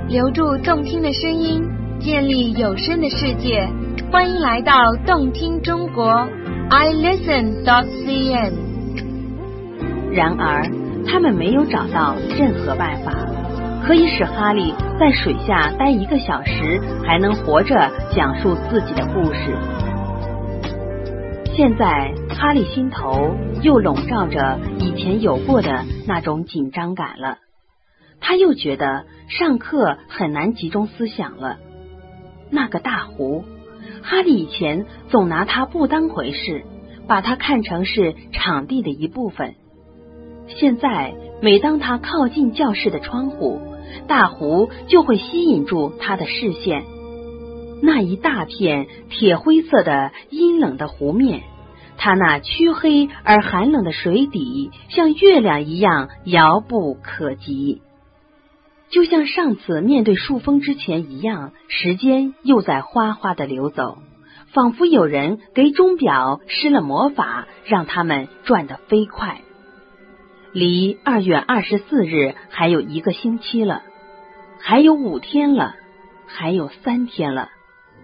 留住动听的声音，建立有声的世界。欢迎来到动听中国 iListen.cn。 然而他们没有找到任何办法可以使哈利在水下待1个小时还能活着讲述自己的故事。现在哈利心头又笼罩着以前有过的那种紧张感了，他又觉得上课很难集中思想了。那个大湖，哈利以前总拿它不当回事，把它看成是场地的一部分。现在每当他靠近教室的窗户，大湖就会吸引住他的视线。那一大片铁灰色的阴冷的湖面，它那黢黑而寒冷的水底像月亮一样遥不可及。就像上次面对树峰之前一样，时间又在哗哗地流走，仿佛有人给钟表施了魔法，让它们转得飞快。离2月24日还有1个星期了，还有5天了，还有3天了，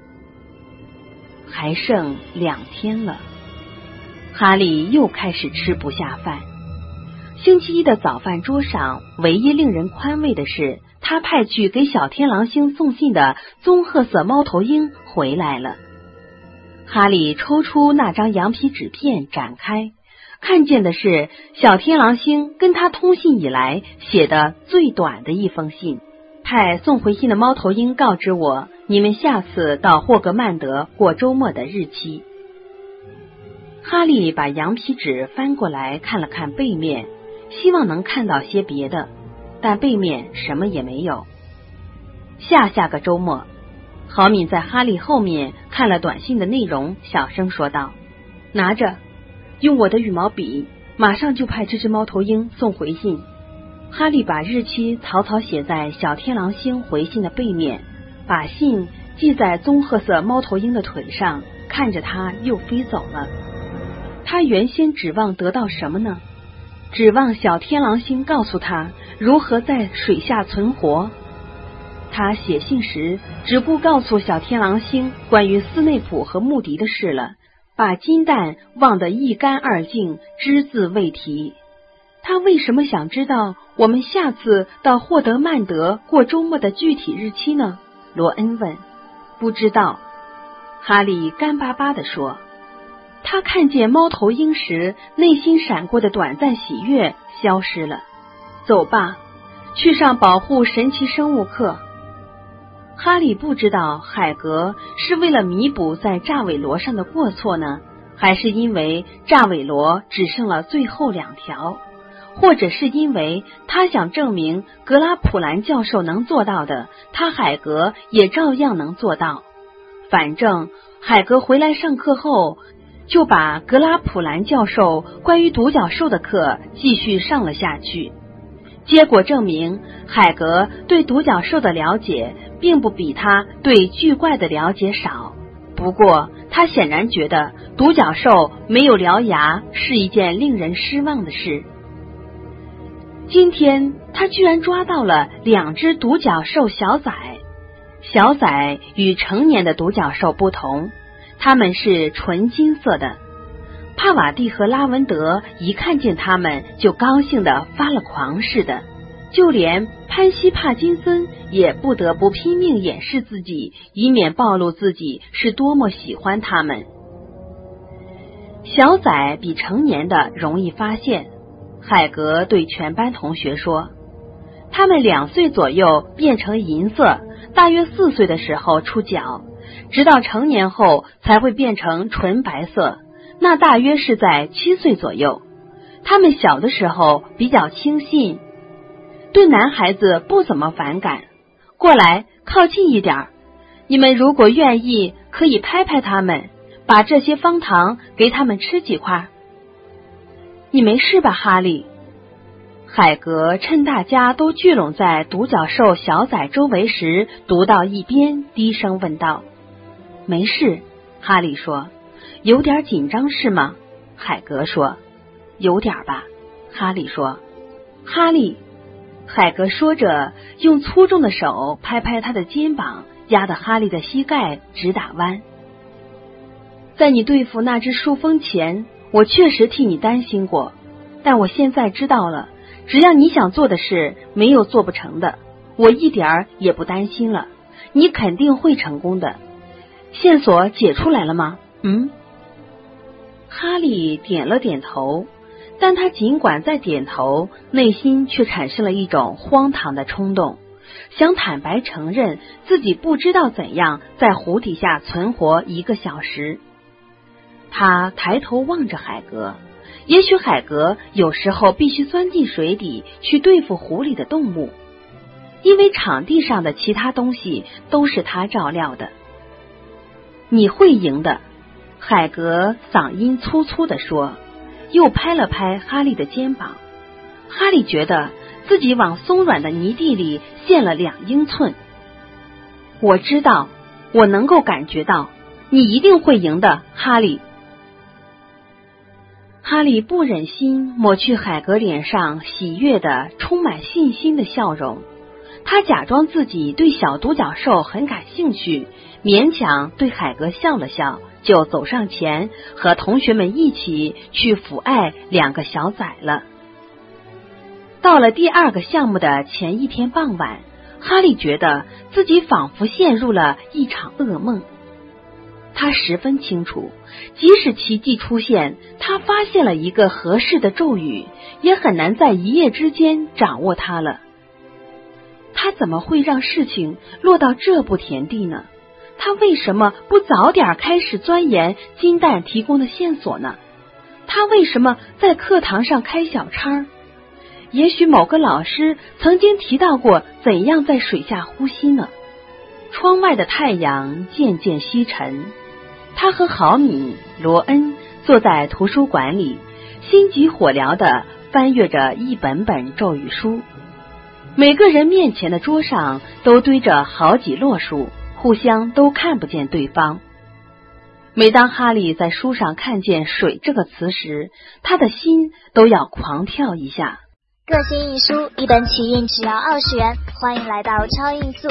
还剩2天了。哈利又开始吃不下饭。星期一的早饭桌上，唯一令人宽慰的是，他派去给小天狼星送信的棕褐色猫头鹰回来了。哈利抽出那张羊皮纸片展开，看见的是小天狼星跟他通信以来写的最短的一封信。派送回信的猫头鹰告知我，你们下次到霍格曼德过周末的日期。哈利把羊皮纸翻过来看了看背面，希望能看到些别的，但背面什么也没有。下个周末，豪敏在哈利后面看了短信的内容，小声说道：拿着，用我的羽毛笔，马上就派这只猫头鹰送回信。哈利把日期草草写在小天狼星回信的背面，把信系在棕褐色猫头鹰的腿上，看着它又飞走了。他原先指望得到什么呢？指望小天狼星告诉他如何在水下存活。他写信时只顾告诉小天狼星关于斯内普和穆迪的事了，把金蛋忘得一干二净，只字未提。他为什么想知道我们下次到霍德曼德过周末的具体日期呢？罗恩问。不知道，哈利干巴巴地说。他看见猫头鹰时内心闪过的短暂喜悦消失了。走吧，去上保护神奇生物课。哈利不知道海格是为了弥补在炸尾螺上的过错呢，还是因为炸尾螺只剩了最后2条，或者是因为他想证明格拉普兰教授能做到的，他海格也照样能做到。反正海格回来上课后，就把格拉普兰教授关于独角兽的课继续上了下去。结果证明，海格对独角兽的了解并不比他对巨怪的了解少。不过他显然觉得独角兽没有獠牙是一件令人失望的事。今天他居然抓到了2只独角兽小崽。小崽与成年的独角兽不同，它们是纯金色的。帕瓦蒂和拉文德一看见他们就高兴得发了狂似的，就连潘西帕金森也不得不拼命掩饰自己，以免暴露自己是多么喜欢他们。小崽比成年的容易发现，海格对全班同学说，他们2岁左右变成银色，大约4岁的时候出角，直到成年后才会变成纯白色，那大约是在7岁左右。他们小的时候比较轻信，对男孩子不怎么反感。过来，靠近一点，你们如果愿意，可以拍拍他们，把这些方糖给他们吃几块。你没事吧，哈利？海格趁大家都聚拢在独角兽小崽周围时，读到一边，低声问道。没事，哈利说。有点紧张是吗？海格说。有点吧，哈利说。哈利， 海格说着，用粗重的手拍拍他的肩膀，压得哈利的膝盖直打弯。在你对付那只树蜂前，我确实替你担心过，但我现在知道了，只要你想做的事，没有做不成的，我一点儿也不担心了，你肯定会成功的。线索解出来了吗？哈利点了点头，但他尽管在点头，内心却产生了一种荒唐的冲动，想坦白承认自己不知道怎样在湖底下存活1个小时。他抬头望着海格，也许海格有时候必须钻进水底去对付湖里的动物，因为场地上的其他东西都是他照料的。你会赢的，海格嗓音粗粗地说，又拍了拍哈利的肩膀。哈利觉得自己往松软的泥地里陷了2英寸。我知道，我能够感觉到，你一定会赢的，哈利。哈利不忍心抹去海格脸上喜悦的、充满信心的笑容，他假装自己对小独角兽很感兴趣，勉强对海格笑了笑，就走上前和同学们一起去抚爱2个小崽了。到了第2个项目的前一天傍晚，哈利觉得自己仿佛陷入了一场噩梦。他十分清楚，即使奇迹出现，他发现了一个合适的咒语，也很难在一夜之间掌握它了。他怎么会让事情落到这步田地呢？他为什么不早点开始钻研金蛋提供的线索呢？他为什么在课堂上开小差？也许某个老师曾经提到过怎样在水下呼吸呢？窗外的太阳渐渐西沉，他和豪米、罗恩坐在图书馆里，心急火燎地翻阅着一本本咒语书。每个人面前的桌上都堆着好几摞书，互相都看不见对方。每当哈利在书上看见水这个词时，他的心都要狂跳一下。 各新印书一本起印只要20元，欢迎来到超印速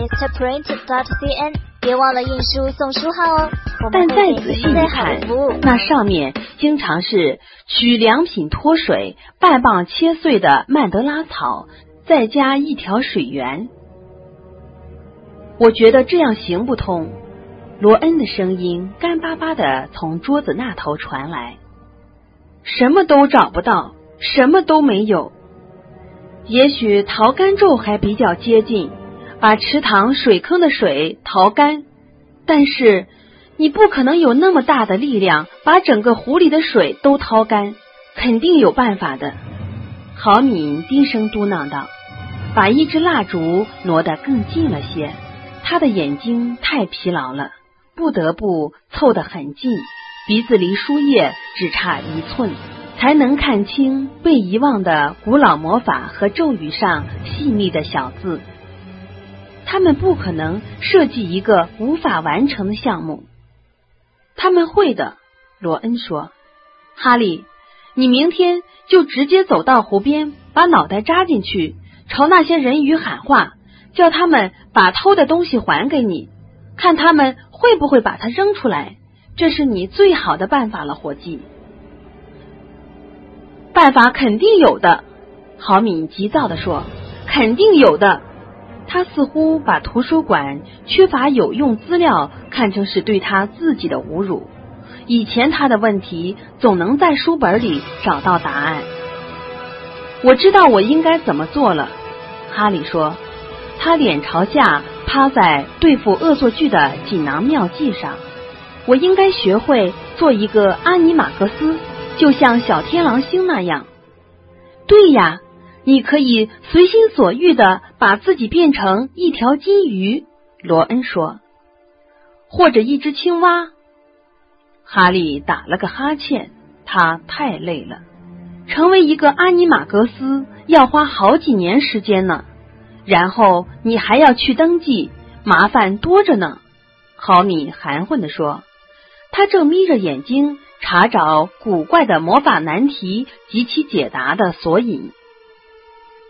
mrprint.cn， 别忘了印书送书号哦。 但再仔细一看，那上面经常是取2品脱水，半磅切碎的曼德拉草，再加1条水源。我觉得这样行不通。罗恩的声音干巴巴地从桌子那头传来，什么都找不到，什么都没有。也许淘干咒还比较接近，把池塘水坑的水淘干，但是你不可能有那么大的力量把整个湖里的水都掏干，肯定有办法的。豪敏低声嘟囔道，把一支蜡烛挪得更近了些，他的眼睛太疲劳了，不得不凑得很近，鼻子离书页只差1寸，才能看清被遗忘的古老魔法和咒语上细密的小字。他们不可能设计一个无法完成的项目。他们会的，罗恩说。哈利，你明天就直接走到湖边，把脑袋扎进去，朝那些人鱼喊话，叫他们把偷的东西还给你，看他们会不会把它扔出来。这是你最好的办法了，伙计。办法肯定有的，豪敏急躁地说，肯定有的。他似乎把图书馆缺乏有用资料看成是对他自己的侮辱。以前他的问题总能在书本里找到答案。我知道我应该怎么做了，哈利说，他脸朝下趴在对付恶作剧的锦囊妙计上。我应该学会做一个阿尼马格斯，就像小天狼星那样。对呀，你可以随心所欲地把自己变成一条金鱼，罗恩说，或者一只青蛙。哈利打了个哈欠，他太累了，成为一个阿尼马格斯要花好几年时间呢，然后你还要去登记，麻烦多着呢。豪米含混地说，他正眯着眼睛查找古怪的魔法难题及其解答的索引。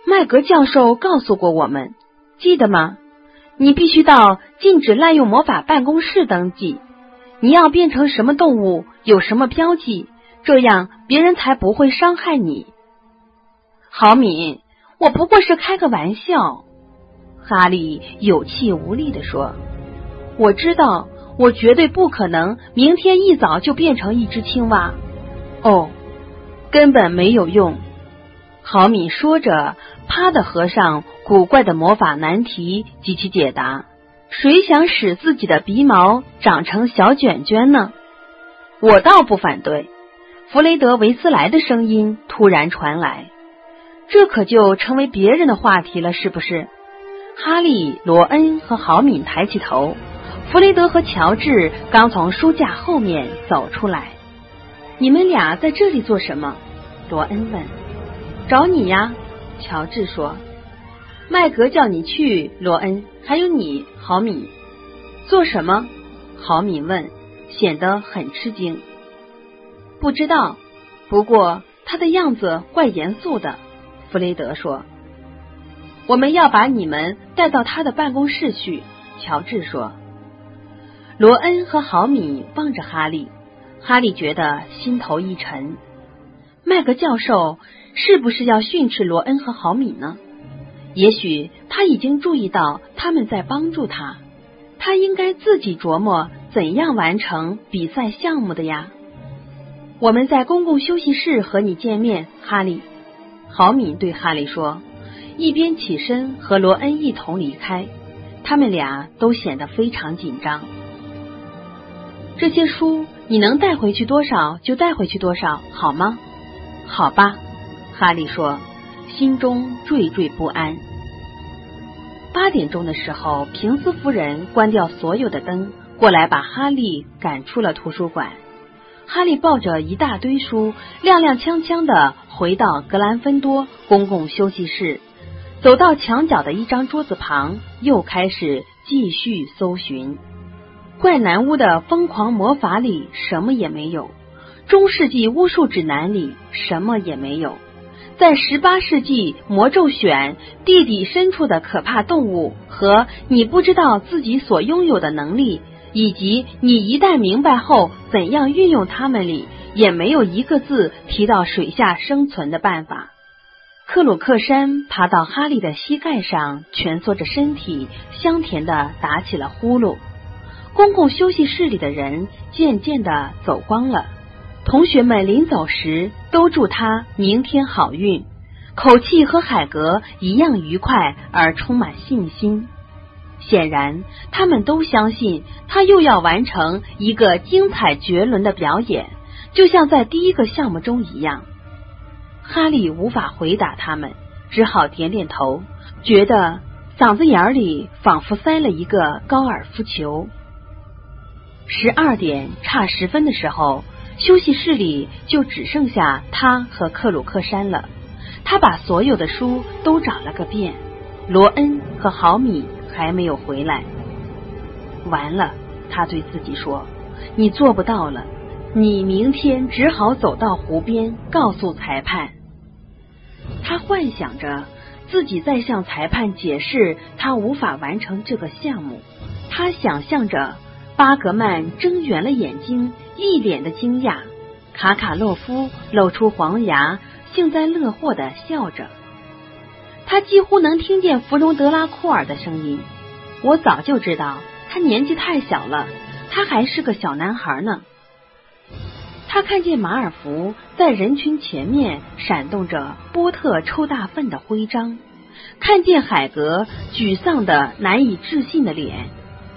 麦格教授告诉过我们，记得吗？你必须到禁止滥用魔法办公室登记，你要变成什么动物，有什么标记，这样别人才不会伤害你。郝敏，我不过是开个玩笑。哈利有气无力地说，我知道，我绝对不可能明天一早就变成一只青蛙。哦，根本没有用。郝敏说着，啪地合上古怪的魔法难题及其解答。谁想使自己的鼻毛长成小卷卷呢？我倒不反对。弗雷德维斯莱的声音突然传来，这可就成为别人的话题了，是不是？哈利、罗恩和郝敏抬起头，弗雷德和乔治刚从书架后面走出来。你们俩在这里做什么？罗恩问。找你呀，乔治说。麦格叫你去，罗恩，还有你，郝敏。做什么？郝敏问，显得很吃惊。不知道，不过他的样子怪严肃的，弗雷德说。我们要把你们带到他的办公室去，乔治说。罗恩和郝敏望着哈利，哈利觉得心头一沉。麦格教授是不是要训斥罗恩和郝敏呢？也许他已经注意到他们在帮助他，他应该自己琢磨怎样完成比赛项目的呀。我们在公共休息室和你见面，哈利。郝敏对哈利说，一边起身和罗恩一同离开，他们俩都显得非常紧张。这些书你能带回去多少就带回去多少，好吗？好吧，哈利说，心中惴惴不安。8点钟的时候，平斯夫人关掉所有的灯，过来把哈利赶出了图书馆。哈利抱着一大堆书，踉踉跄跄地回到格兰芬多公共休息室，走到墙角的一张桌子旁，又开始继续搜寻。怪男巫的疯狂魔法里什么也没有，中世纪巫术指南里什么也没有，在18世纪魔咒选地底深处的可怕动物和你不知道自己所拥有的能力，以及你一旦明白后怎样运用它们里，也没有一个字提到水下生存的办法。克鲁克山爬到哈利的膝盖上，蜷缩着身体，香甜地打起了呼噜。公共休息室里的人渐渐地走光了，同学们临走时都祝他明天好运，口气和海格一样愉快而充满信心。显然他们都相信他又要完成一个精彩绝伦的表演，就像在第一个项目中一样。哈利无法回答他们，只好点点头，觉得嗓子眼里仿佛塞了一个高尔夫球。12点差10分的时候，休息室里就只剩下他和克鲁克山了。他把所有的书都找了个遍，罗恩和郝米还没有回来。完了，他对自己说，你做不到了，你明天只好走到湖边告诉裁判。他幻想着自己在向裁判解释他无法完成这个项目，他想象着巴格曼睁圆了眼睛，一脸的惊讶，卡卡洛夫露出黄牙，幸灾乐祸地笑着。他几乎能听见弗隆德拉库尔的声音，我早就知道他年纪太小了，他还是个小男孩呢。他看见马尔福在人群前面闪动着波特抽大粪的徽章，看见海格沮丧的难以置信的脸。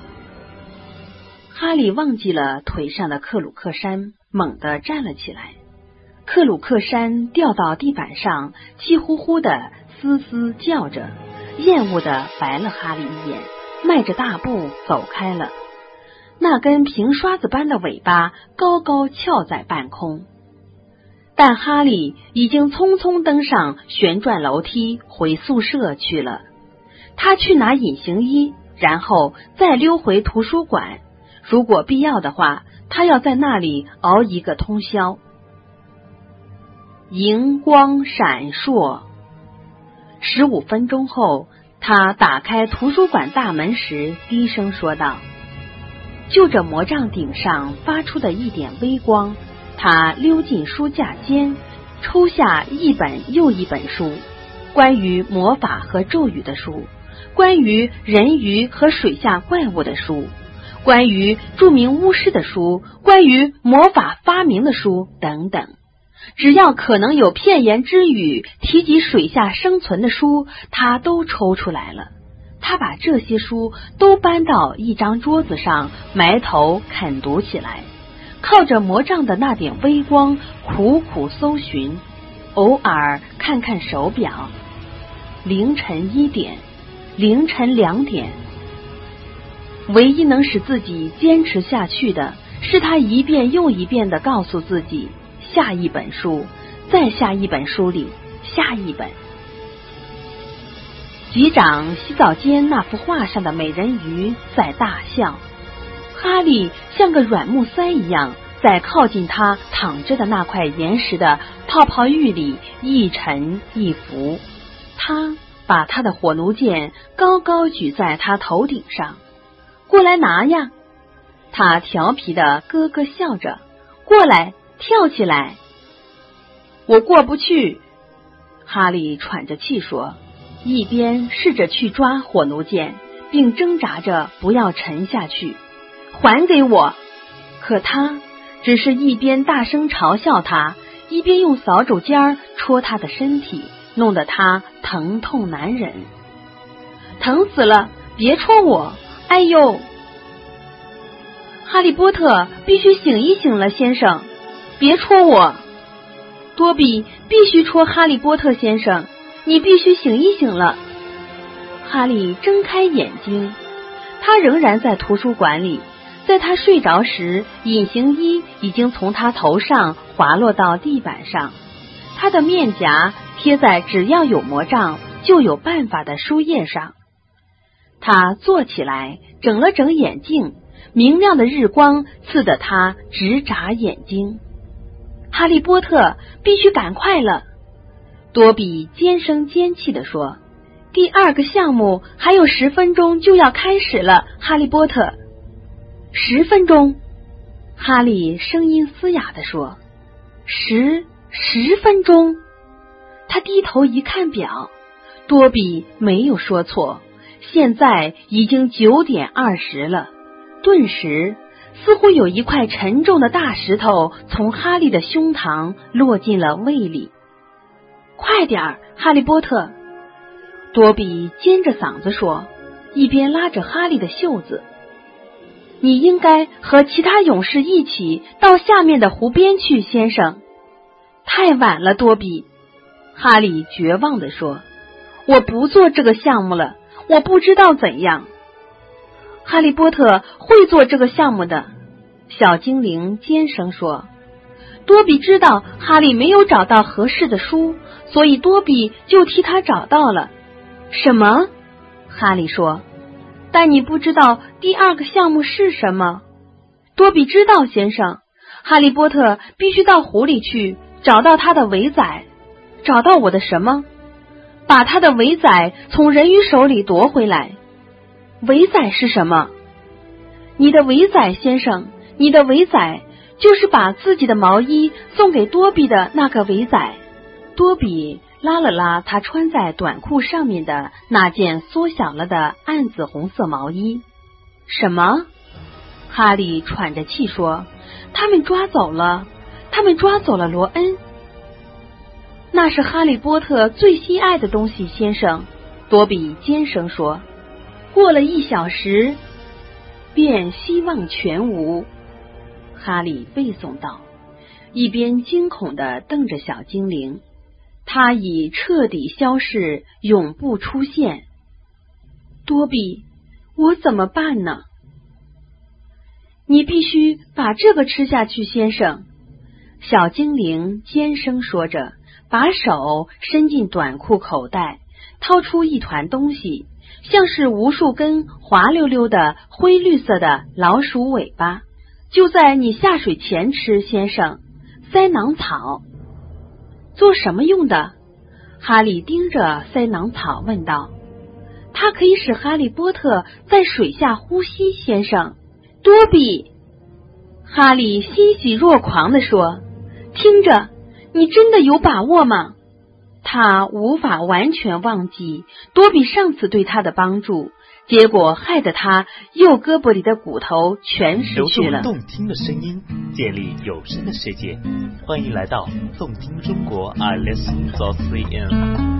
哈利忘记了腿上的克鲁克山，猛地站了起来。克鲁克山掉到地板上，气呼呼的嘶嘶叫着，厌恶的白了哈利一眼，迈着大步走开了。那根平刷子般的尾巴高高翘在半空，但哈利已经匆匆登上旋转楼梯回宿舍去了。他去拿隐形衣，然后再溜回图书馆，如果必要的话，他要在那里熬一个通宵。荧光闪烁， 15分钟后，他打开图书馆大门时低声说道。就着魔杖顶上发出的一点微光，他溜进书架间，抽下一本又一本书，关于魔法和咒语的书，关于人鱼和水下怪物的书，关于著名巫师的书，关于魔法发明的书等等。只要可能有片言之语提及水下生存的书，他都抽出来了。他把这些书都搬到一张桌子上，埋头啃读起来，靠着魔杖的那点微光苦苦搜寻，偶尔看看手表，凌晨1点，凌晨2点。唯一能使自己坚持下去的是他一遍又一遍地告诉自己，下一本书，再下一本书里，下一本。局长洗澡间那幅画上的美人鱼在大笑，哈利像个软木塞一样在靠近他躺着的那块岩石的泡泡浴里一沉一浮。他把他的火炉剑高高举在他头顶上。过来拿呀！他调皮的咯咯笑着，过来，跳起来。我过不去，哈利喘着气说，一边试着去抓火炉剑，并挣扎着不要沉下去。还给我！可他只是一边大声嘲笑他，一边用扫帚尖戳他的身体，弄得他疼痛难忍。疼死了！别戳我！哎呦！哈利波特必须醒一醒了，先生！别戳我！多比必须戳哈利波特先生！你必须醒一醒了！哈利睁开眼睛，他仍然在图书馆里。在他睡着时，隐形衣已经从他头上滑落到地板上，他的面颊贴在只要有魔杖就有办法的书页上。他坐起来，整了整眼镜，明亮的日光刺得他直眨眼睛。哈利波特必须赶快了，多比尖声尖气地说，第2个项目还有10分钟就要开始了，哈利波特。10分钟，哈利声音嘶哑地说，10分钟。他低头一看表，多比没有说错，现在已经9点20了。顿时似乎有一块沉重的大石头从哈利的胸膛落进了胃里。快点儿，哈利波特！多比尖着嗓子说，一边拉着哈利的袖子。你应该和其他勇士一起到下面的湖边去，先生。太晚了，多比！哈利绝望地说，我不做这个项目了，我不知道怎样。哈利波特会做这个项目的，小精灵尖声说。多比知道哈利没有找到合适的书，所以多比就替他找到了。什么？哈利说，但你不知道第2个项目是什么。多比知道，先生。哈利波特必须到湖里去，找到他的尾仔。找到我的什么？把他的尾仔从人鱼手里夺回来。尾仔是什么？你的尾仔，先生，你的尾仔就是把自己的毛衣送给多比的那个尾仔。多比拉了拉他穿在短裤上面的那件缩小了的暗紫红色毛衣。什么？哈利喘着气说，他们抓走了罗恩。那是哈利波特最心爱的东西，先生。多比尖声说，过了1小时便希望全无。哈利背诵道，一边惊恐地瞪着小精灵。他已彻底消逝，永不出现。多比，我怎么办呢？你必须把这个吃下去，先生。小精灵尖声说着，把手伸进短裤口袋，掏出一团东西，像是无数根滑溜溜的灰绿色的老鼠尾巴。就在你下水前吃，先生。塞囊草。做什么用的？ 哈利盯着塞囊草问道：“它可以使哈利波特在水下呼吸，先生。”多比，哈利欣喜若狂地说：“听着，你真的有把握吗？”他无法完全忘记多比上次对他的帮助，结果害得他右胳膊里的骨头全失去了。 流动听的声音，建立有声的世界，欢迎来到动听中国 iListen.cn。